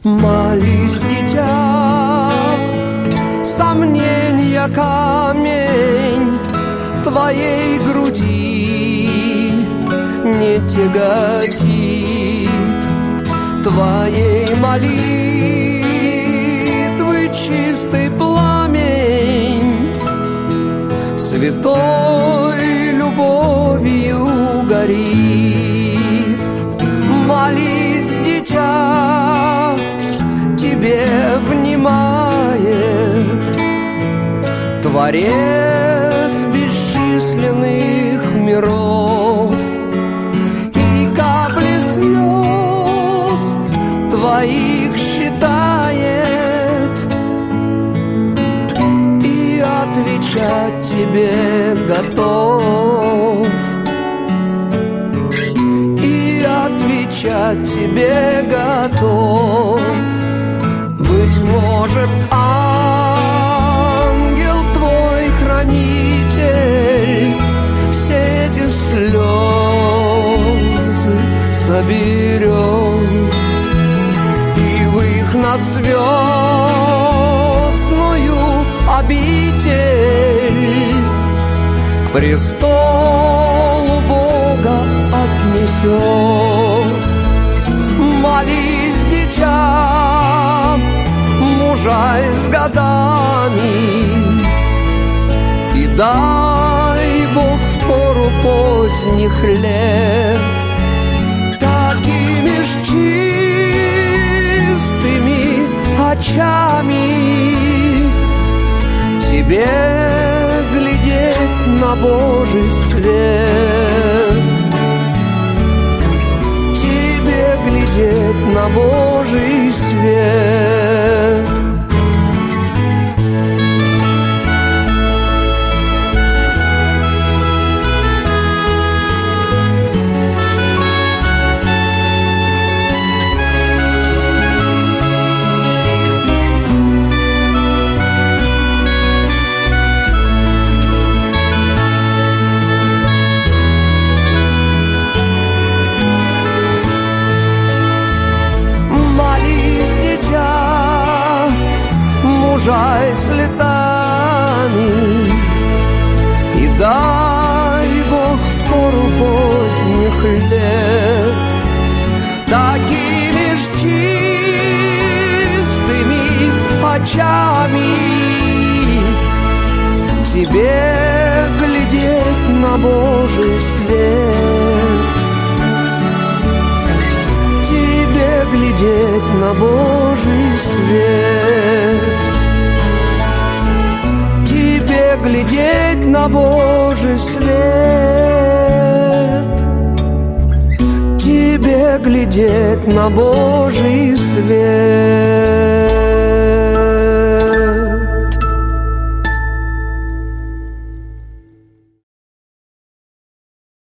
Молись, дитя, сомнения камень твоей груди не тяготит, твоей молитвы чистый пламень святой любовью горит. Молись, дитя, тебе внимает Творец бесчисленных миров, и капли слез твоих считает, и отвечать тебе готов, и отвечать тебе готов. Быть может, ангел твой хранитель все эти слезы соберет, и в их надзвездную обитель к престолу Бога отнесет. Молись, дитя, мужай с годами, и дай Бог в пору поздних лет такими ж чистыми очами тебе глядеть на Божий свет, тебе глядеть на Божий свет. Мужай с летами, и дай Бог в пору поздних лет такими ж чистыми очами тебе глядеть на Божий свет, тебе глядеть на Божий свет, тебе глядеть на Божий свет, тебе глядеть на Божий свет.